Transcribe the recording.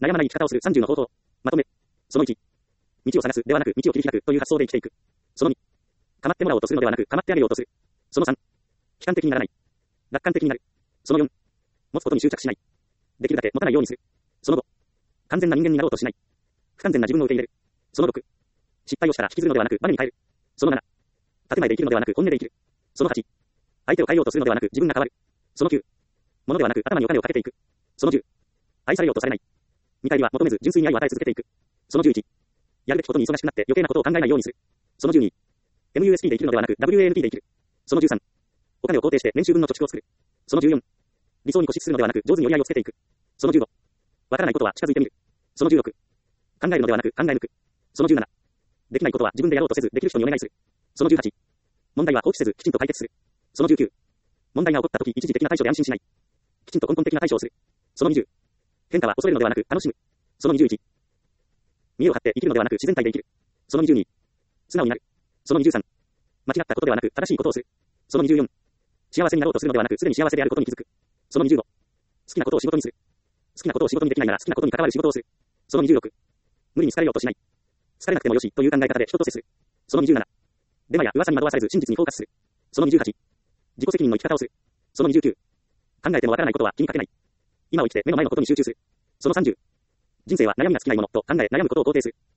悩まない生き方をする30の方法。まとめ。その1。道を探すではなく道を切り開くという発想で生きていく。その2。構ってもらおうとするのではなく構ってあげようとする。その3。悲観的にならない。楽観的になる。その4。持つことに執着しない。できるだけ持たないようにする。その5。完全な人間になろうとしない。不完全な自分を受け入れる。その6。失敗をしたら引きずるのではなくバネに変える。その7。建前で生きるのではなく本音で生きる。その8。相手を変えようとするのではなく自分が変わる。その9。物ではなく頭にお金をかけていく。その10。愛されようとされない。見返りは求めず純粋に愛を与え続けていく。その11。やるべきことに忙しくなって余計なことを考えないようにする。その12。MUSP で生きるのではなく WANP で生きる。その13。お金を肯定して年収分の貯蓄を作る。その14。理想に固執するのではなく上手に折り合いをつけていく。その15。わからないことは近づいてみる。その16。考えるのではなく考え抜く。その17。できないことは自分でやろうとせずできる人にお願いする。その18。問題は放置せずきちんと解決する。その19。問題が起こったとき一時的な対処で安心しない。きちんと根本的な対処をする。その20。変化は恐れるのではなく楽しむ。その21。見栄を張って生きるのではなく自然体で生きる。その22。素直になる。その23。間違ったことではなく正しいことをする。その24。幸せになろうとするのではなくすでに幸せであることに気づく。その25。好きなことを仕事にする。好きなことを仕事にできないなら好きなことに関わる仕事をする。その26。無理に好かれようとしない。好かれなくてもよしという考え方で人と接する。その27。デマや噂に惑わされず真実にフォーカスする。その28。自己責任の生き方をする。その29。考えてもわからないことは気にかけない。今を生きて目の前のことに集中する。その30。人生は悩みが尽きないものと考え悩むことを肯定する。